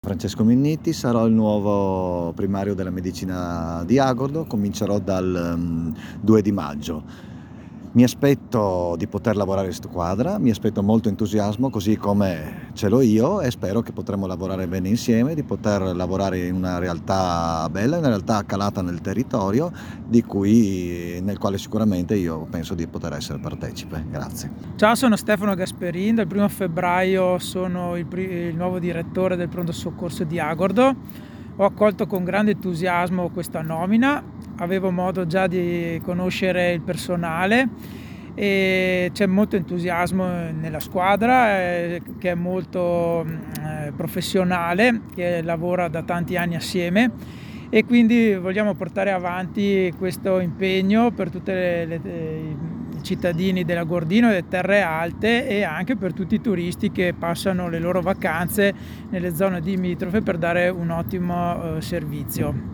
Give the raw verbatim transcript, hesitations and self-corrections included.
Francesco Minniti, sarò il nuovo primario della medicina di Agordo, comincerò dal um, due di maggio. Mi aspetto di poter lavorare in squadra, mi aspetto molto entusiasmo così come ce l'ho io e spero che potremo lavorare bene insieme, di poter lavorare in una realtà bella, una realtà calata nel territorio, di cui, nel quale sicuramente io penso di poter essere partecipe. Grazie. Ciao, sono Stefano Gasperin, dal primo febbraio sono il, il nuovo direttore del pronto soccorso di Agordo. Ho accolto con grande entusiasmo questa nomina, avevo modo già di conoscere il personale e c'è molto entusiasmo nella squadra eh, che è molto eh, professionale, che lavora da tanti anni assieme e quindi vogliamo portare avanti questo impegno per tutti i cittadini dell'Agordino e delle Terre Alte e anche per tutti i turisti che passano le loro vacanze nelle zone limitrofe per dare un ottimo eh, servizio.